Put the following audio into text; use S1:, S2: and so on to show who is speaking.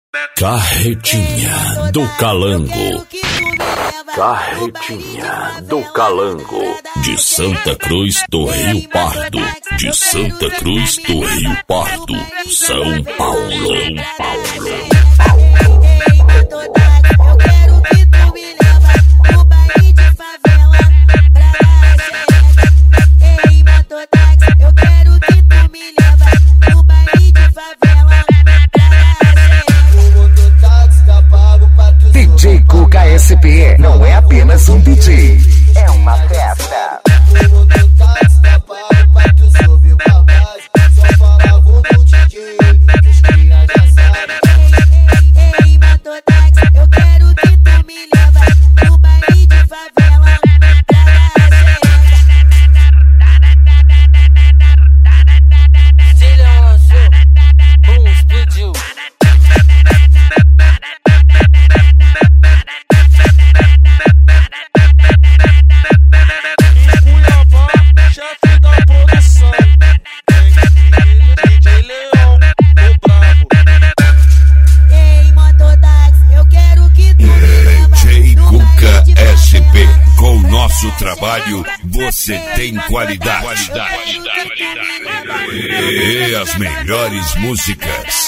S1: Carretinha do Calango. Carretinha do Calango. De Santa Cruz do Rio Pardo. De Santa Cruz do Rio Pardo, São Paulo.
S2: DJ Cuca SP não é apenas um DJ, é uma festa.
S1: Com o nosso trabalho, você tem qualidade. E as melhores músicas.